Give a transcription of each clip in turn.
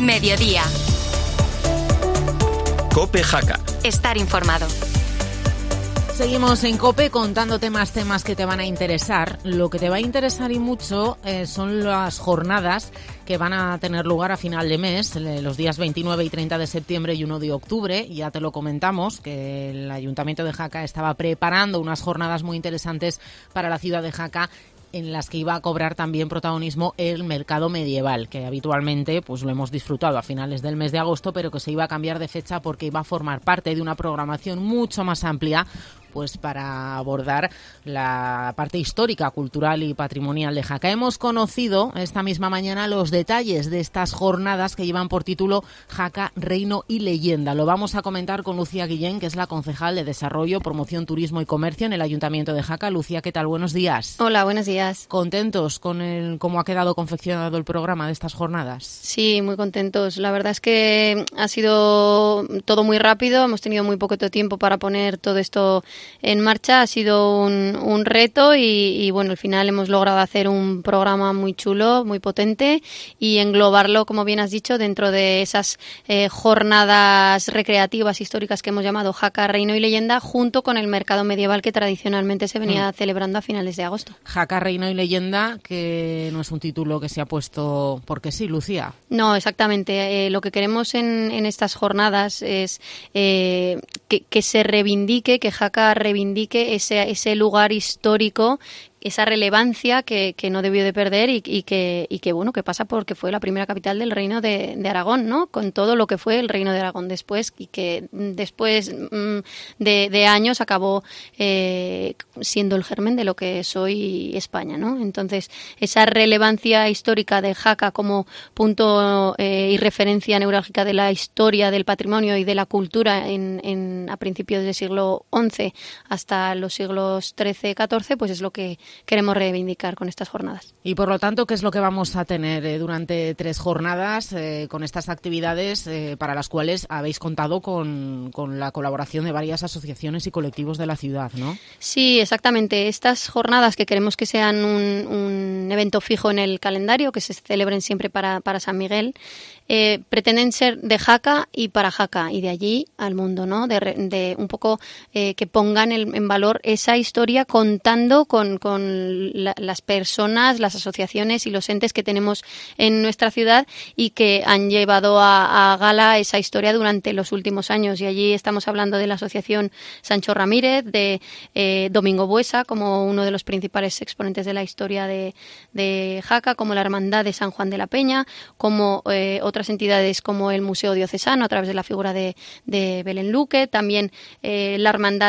Mediodía. COPE Jaca. Estar informado. Seguimos en COPE contándote más temas que te van a interesar. Lo que te va a interesar y mucho son las jornadas que van a tener lugar a final de mes, los días 29 y 30 de septiembre y 1 de octubre. Ya te lo comentamos, que el Ayuntamiento de Jaca estaba preparando unas jornadas muy interesantes para la ciudad de Jaca, en las que iba a cobrar también protagonismo el mercado medieval, que habitualmente pues lo hemos disfrutado a finales del mes de agosto, pero que se iba a cambiar de fecha porque iba a formar parte de una programación mucho más amplia, pues para abordar la parte histórica, cultural y patrimonial de Jaca. Hemos conocido esta misma mañana los detalles de estas jornadas que llevan por título Jaca, Reino y Leyenda. Lo vamos a comentar con Lucía Guillén, que es la concejal de Desarrollo, Promoción, Turismo y Comercio en el Ayuntamiento de Jaca. Lucía, ¿qué tal? Buenos días. Hola, buenos días. ¿Contentos con cómo ha quedado confeccionado el programa de estas jornadas? Sí, muy contentos. La verdad es que ha sido todo muy rápido. Hemos tenido muy poquito tiempo para poner todo esto en marcha. Ha sido un reto y bueno, al final hemos logrado hacer un programa muy chulo, muy potente y englobarlo, como bien has dicho, dentro de esas jornadas recreativas históricas que hemos llamado Jaca, Reino y Leyenda, junto con el mercado medieval que tradicionalmente se venía celebrando a finales de agosto. Jaca, Reino y Leyenda, que no es un título que se ha puesto porque sí, Lucía. No, exactamente. Lo que queremos en estas jornadas es que se reivindique, que Jaca reivindique ese lugar histórico, esa relevancia que no debió de perder y que bueno, que pasa porque fue la primera capital del Reino de Aragón, ¿no? Con todo lo que fue el Reino de Aragón después, y que después de años acabó siendo el germen de lo que es hoy España, ¿no? Entonces, esa relevancia histórica de Jaca como punto y referencia neurálgica de la historia, del patrimonio y de la cultura a principios del siglo XI hasta los siglos XIII, XIV, pues es lo que queremos reivindicar con estas jornadas. Y por lo tanto, ¿qué es lo que vamos a tener durante 3 jornadas con estas actividades para las cuales habéis contado con la colaboración de varias asociaciones y colectivos de la ciudad, ¿no? Sí, exactamente. Estas jornadas, que queremos que sean un evento fijo en el calendario, que se celebren siempre para San Miguel, pretenden ser de Jaca y para Jaca, y de allí al mundo, ¿no? De un poco que pongan en valor esa historia, contando con las personas, las asociaciones y los entes que tenemos en nuestra ciudad y que han llevado a gala esa historia durante los últimos años. Y allí estamos hablando de la Asociación Sancho Ramírez, de Domingo Buesa, como uno de los principales exponentes de la historia de Jaca, como la Hermandad de San Juan de la Peña, como otras entidades como el Museo Diocesano a través de la figura de Belén Luque, también la Hermandad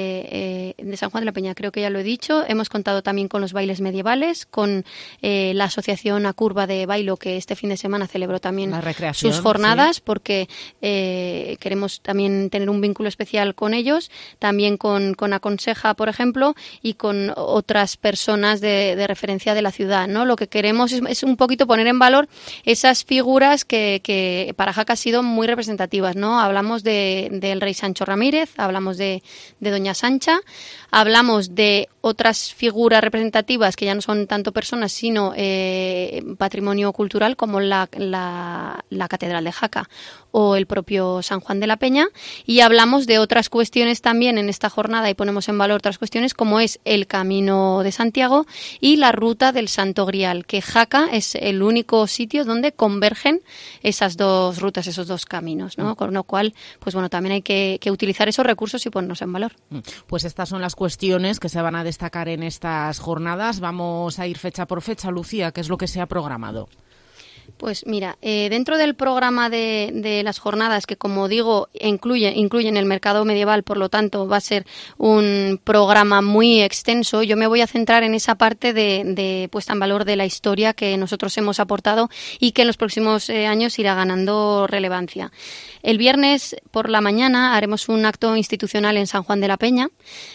de San Juan de la Peña, creo que ya lo he dicho. Hemos contado también con los bailes medievales, con la Asociación A Curva de Bailo, que este fin de semana celebró también sus jornadas, sí, porque queremos también tener un vínculo especial con ellos, también con Aconseja, por ejemplo, y con otras personas de referencia de la ciudad, ¿no? Lo que queremos es un poquito poner en valor esas figuras que para Jaca han sido muy representativas, ¿no? Hablamos del rey Sancho Ramírez, hablamos de Doña Sancha, hablamos de otras figuras representativas que ya no son tanto personas, sino patrimonio cultural, como la Catedral de Jaca o el propio San Juan de la Peña, y hablamos de otras cuestiones también en esta jornada y ponemos en valor otras cuestiones como es el Camino de Santiago y la Ruta del Santo Grial, que Jaca es el único sitio donde convergen esas dos rutas, esos dos caminos, ¿no? Con lo cual, pues bueno, también hay que utilizar esos recursos y ponernos en valor. Pues estas son las cuestiones que se van a destacar en estas jornadas. Vamos a ir fecha por fecha, Lucía, ¿qué es lo que se ha programado? Pues mira, dentro del programa de las jornadas, que como digo, incluyen el mercado medieval, por lo tanto va a ser un programa muy extenso, yo me voy a centrar en esa parte de puesta en valor de la historia que nosotros hemos aportado y que en los próximos años irá ganando relevancia. El viernes por la mañana haremos un acto institucional en San Juan de la Peña,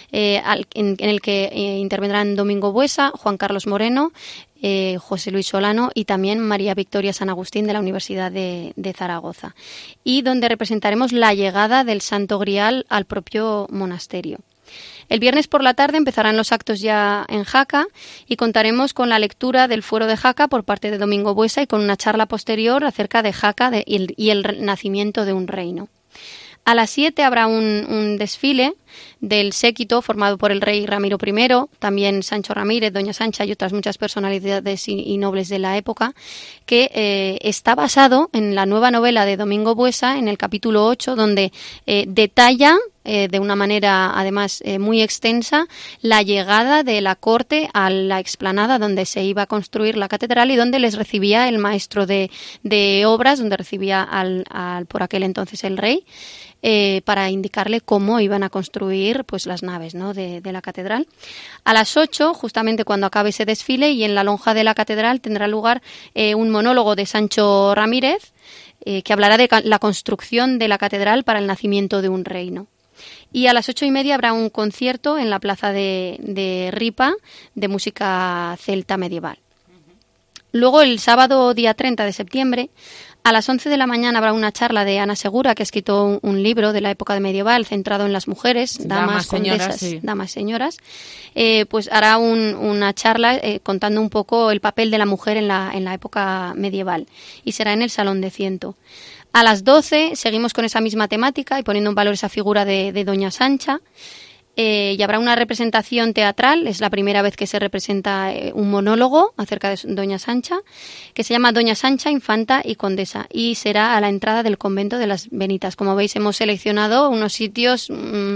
en el que intervendrán Domingo Buesa, Juan Carlos Moreno, José Luis Solano y también María Victoria San Agustín de la Universidad de Zaragoza, y donde representaremos la llegada del Santo Grial al propio monasterio. El viernes por la tarde empezarán los actos ya en Jaca y contaremos con la lectura del Fuero de Jaca por parte de Domingo Buesa y con una charla posterior acerca de Jaca y el nacimiento de un reino. A las 7 habrá un desfile del séquito formado por el rey Ramiro I, también Sancho Ramírez, Doña Sancha y otras muchas personalidades y nobles de la época, que está basado en la nueva novela de Domingo Buesa, en el capítulo 8, donde detalla de una manera además muy extensa la llegada de la corte a la explanada donde se iba a construir la catedral y donde les recibía el maestro de obras, donde recibía al por aquel entonces el rey, para indicarle cómo iban a construir pues las naves, ¿no?, de la catedral. A las 8, justamente cuando acabe ese desfile, y en la lonja de la catedral tendrá lugar un monólogo de Sancho Ramírez que hablará de la construcción de la catedral para el nacimiento de un reino. Y a las 8:30 habrá un concierto en la plaza de Ripa de música celta medieval. Luego, el sábado día 30 de septiembre, a las 11 de la mañana habrá una charla de Ana Segura, que ha escrito un libro de la época medieval centrado en las mujeres, damas, condesas, sí. Damas, señoras. Pues hará una charla contando un poco el papel de la mujer en la época medieval, y será en el Salón de Ciento. A las 12 seguimos con esa misma temática y poniendo en valor esa figura de Doña Sancha. Y habrá una representación teatral, es la primera vez que se representa un monólogo acerca de Doña Sancha, que se llama Doña Sancha, Infanta y Condesa, y será a la entrada del convento de las Benitas. Como veis, hemos seleccionado unos sitios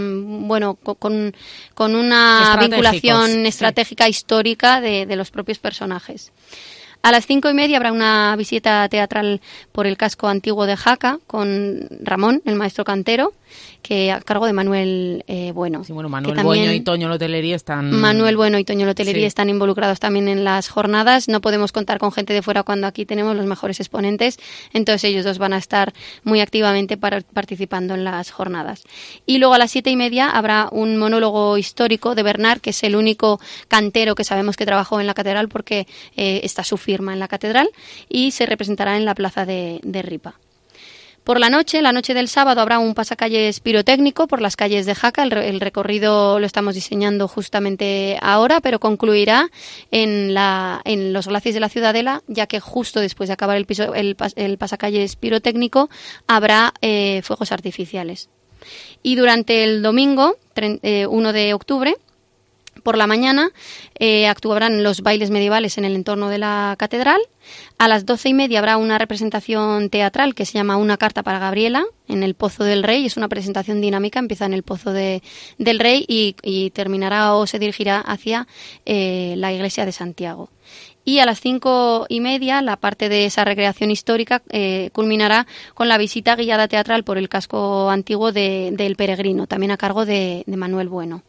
con una vinculación estratégica, sí, histórica de los propios personajes. A las 5:30 habrá una visita teatral por el casco antiguo de Jaca con Ramón, el maestro cantero, que a cargo de Manuel Bueno. Sí, bueno, Manuel Bueno y Toño Lotellería están... Manuel Bueno y Toño Lotellería, sí, están involucrados también en las jornadas. No podemos contar con gente de fuera cuando aquí tenemos los mejores exponentes, entonces ellos dos van a estar muy activamente participando en las jornadas. Y luego a las 7:30 habrá un monólogo histórico de Bernard, que es el único cantero que sabemos que trabajó en la catedral porque está su firma en la catedral, y se representará en la plaza de Ripa. Por la noche del sábado, habrá un pasacalles pirotécnico por las calles de Jaca. El recorrido lo estamos diseñando justamente ahora, pero concluirá en los glacis de la Ciudadela, ya que justo después de acabar el pasacalles pirotécnico habrá fuegos artificiales. Y durante el domingo, 1 de octubre, por la mañana, actuarán los bailes medievales en el entorno de la catedral. A las 12:30 habrá una representación teatral que se llama Una carta para Gabriela en el Pozo del Rey. Es una presentación dinámica, empieza en el Pozo del Rey y terminará o se dirigirá hacia la iglesia de Santiago. Y a las 5:30, la parte de esa recreación histórica culminará con la visita guiada teatral por el casco antiguo del Peregrino, también a cargo de Manuel Bueno.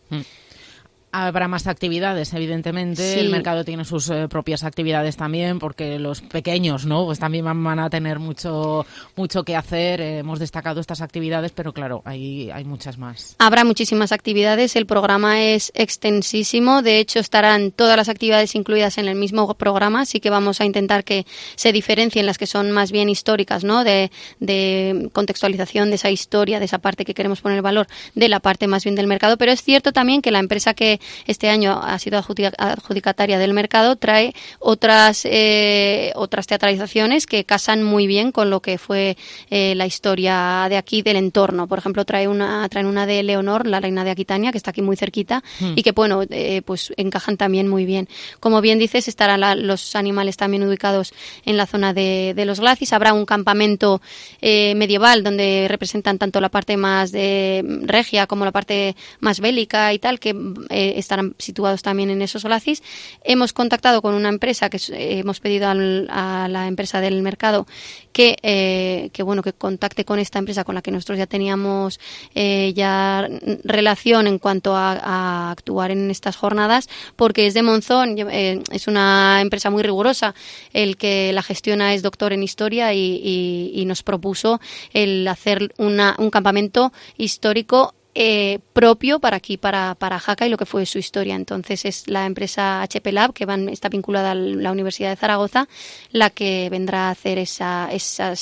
Habrá más actividades, evidentemente. Sí. El mercado tiene sus propias actividades también, porque los pequeños, ¿no?, pues también van a tener mucho que hacer. Hemos destacado estas actividades, pero claro, hay muchas más. Habrá muchísimas actividades. El programa es extensísimo. De hecho, estarán todas las actividades incluidas en el mismo programa, así que vamos a intentar que se diferencien las que son más bien históricas, ¿no?, de contextualización de esa historia, de esa parte que queremos poner valor, de la parte más bien del mercado. Pero es cierto también que la empresa que este año ha sido adjudicataria del mercado trae otras teatralizaciones que casan muy bien con lo que fue la historia de aquí, del entorno. Por ejemplo, traen una de Leonor, la reina de Aquitania, que está aquí muy cerquita, y que pues encajan también muy bien. Como bien dices, estarán los animales también ubicados en la zona de los glacis. Habrá un campamento medieval donde representan tanto la parte más regia como la parte más bélica y tal, que estarán situados también en esos glacis. Hemos contactado con una empresa que hemos pedido a la empresa del mercado que contacte con esta empresa con la que nosotros ya teníamos ya relación en cuanto a actuar en estas jornadas, porque es de Monzón, es una empresa muy rigurosa. El que la gestiona es doctor en historia y nos propuso el hacer un campamento histórico propio para aquí, para Jaca y lo que fue su historia. Entonces es la empresa HP Lab, que está vinculada a la Universidad de Zaragoza, la que vendrá a hacer esas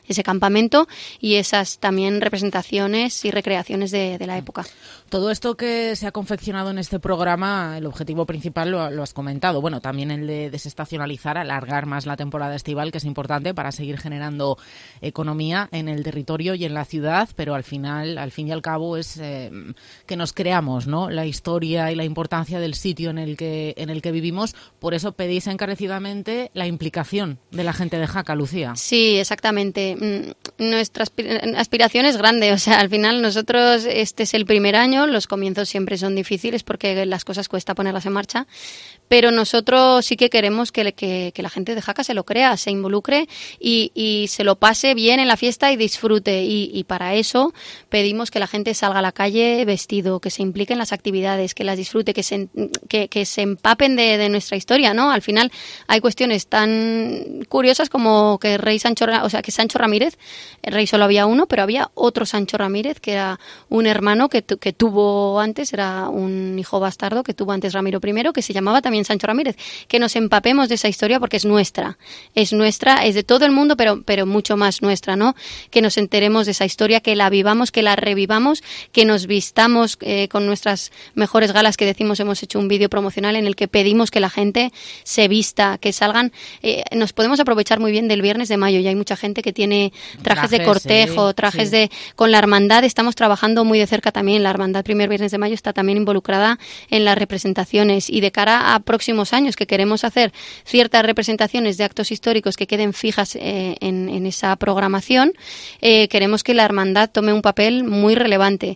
ese campamento y esas también representaciones y recreaciones de la época. Todo esto que se ha confeccionado en este programa, el objetivo principal lo has comentado. Bueno, también el de desestacionalizar, alargar más la temporada estival, que es importante para seguir generando economía en el territorio y en la ciudad, pero al fin y al cabo es que nos creamos, ¿no?, la historia y la importancia del sitio en el que vivimos. Por eso pedís encarecidamente la implicación de la gente de Jaca, Lucía. Sí, exactamente. Nuestra aspiración es grande. O sea, al final nosotros, este es el primer año, los comienzos siempre son difíciles porque las cosas cuesta ponerlas en marcha, pero nosotros sí que queremos que la gente de Jaca se lo crea, se involucre y se lo pase bien en la fiesta y disfrute. Y para eso pedimos que la gente salga a la calle vestido, que se implique en las actividades, que las disfrute, que se empapen de nuestra historia, ¿no? Al final hay cuestiones tan curiosas como que que Sancho Ramírez, el rey solo había uno, pero había otro Sancho Ramírez, que era un hermano que tuvo antes, era un hijo bastardo que tuvo antes Ramiro I, que se llamaba también Sancho Ramírez. Que nos empapemos de esa historia porque es nuestra, es de todo el mundo, pero mucho más nuestra, ¿no? Que nos enteremos de esa historia, que la vivamos, que la revivamos, que nos vistamos con nuestras mejores galas, que decimos, hemos hecho un vídeo promocional en el que pedimos que la gente se vista, que salgan. Nos podemos aprovechar muy bien del Viernes de Mayo, y hay mucha gente que tiene trajes de cortejo, trajes sí. Con la hermandad estamos trabajando muy de cerca también. La hermandad Primer Viernes de Mayo está también involucrada en las representaciones, y de cara a próximos años que queremos hacer ciertas representaciones de actos históricos que queden fijas en esa programación, queremos que la hermandad tome un papel muy relevante,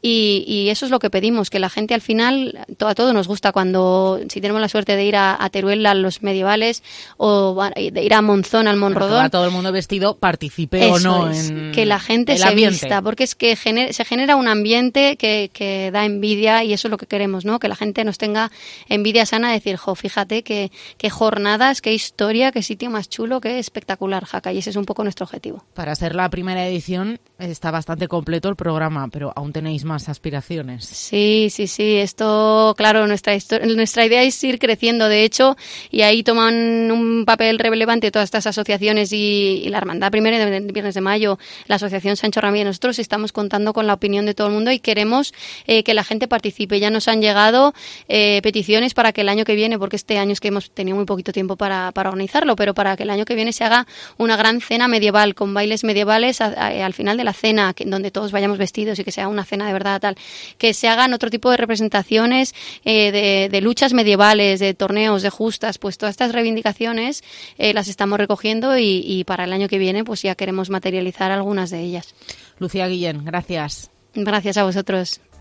y eso es lo que pedimos, que la gente al final, a todos nos gusta cuando, si tenemos la suerte de ir a Teruel a los medievales o de ir a Monzón al Monrodón, todo el mundo vestido, participe o no en que la gente se vista, porque es que se genera un ambiente que da envidia, y eso es lo que queremos, ¿no? Que la gente nos tenga envidia sana de decir, fíjate qué jornadas, qué historia, qué sitio más chulo, qué espectacular Jaca, y ese es un poco nuestro objetivo. Para ser la primera edición está bastante completo el programa, pero aún tenéis más aspiraciones. Sí, esto, claro, nuestra idea es ir creciendo, de hecho, y ahí toman un papel relevante todas estas asociaciones y la Hermandad Primera de Viernes de Mayo, la Asociación Sancho Ramírez. Nosotros estamos contando con la opinión de todo el mundo y queremos que la gente participe. Ya nos han llegado peticiones para que el año que viene, porque este año es que hemos tenido muy poquito tiempo para organizarlo, pero para que el año que viene se haga una gran cena medieval con bailes medievales al final de la cena, donde todos vayamos vestidos y que sea una cena de verdad tal, que se hagan otro tipo de representaciones de luchas medievales, de torneos, de justas. Pues todas estas reivindicaciones las estamos recogiendo y para el año que viene pues ya queremos materializar algunas de ellas. Lucía Guillén, gracias. Gracias a vosotros.